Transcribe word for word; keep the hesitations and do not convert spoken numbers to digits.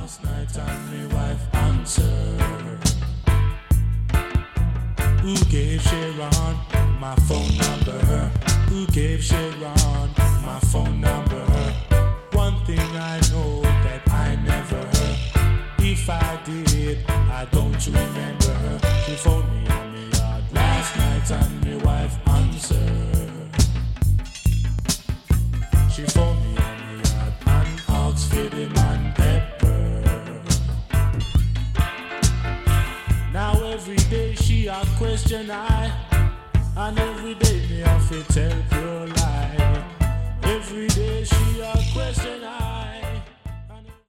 last night and my wife answered. Who gave Sharon my phone number? Who gave Sharon my phone number? One thing I know that I never heard. If I did, I don't remember. She phoned me on me yard last night and my wife answered. She phoned me on me yard and asked for the man pepper. Now every day she a question I, and every day me have to tell her lie. Every day she a question I.